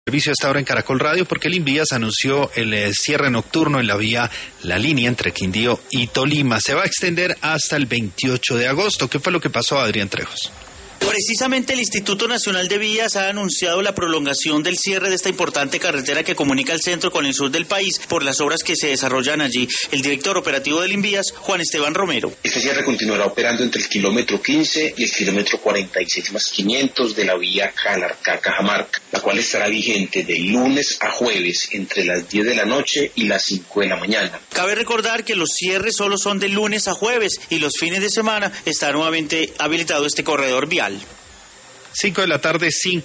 Servicio hasta ahora en Caracol Radio porque el Invías anunció el cierre nocturno en la vía La Línea entre Quindío y Tolima. Se va a extender hasta el 28 de agosto. ¿Qué fue lo que pasó, Adrián Trejos? Precisamente el Instituto Nacional de Vías ha anunciado la prolongación del cierre de esta importante carretera que comunica el centro con el sur del país por las obras que se desarrollan allí. El director operativo del Invías, Juan Esteban Romero. Este cierre continuará operando entre el kilómetro 15 y el kilómetro 46+500 de la vía Calarcá-Cajamarca, la cual estará vigente de lunes a jueves entre las 10 de la noche y las 5 de la mañana. Cabe recordar que los cierres solo son de lunes a jueves y los fines de semana está nuevamente habilitado este corredor vial. 5 de la tarde, 5.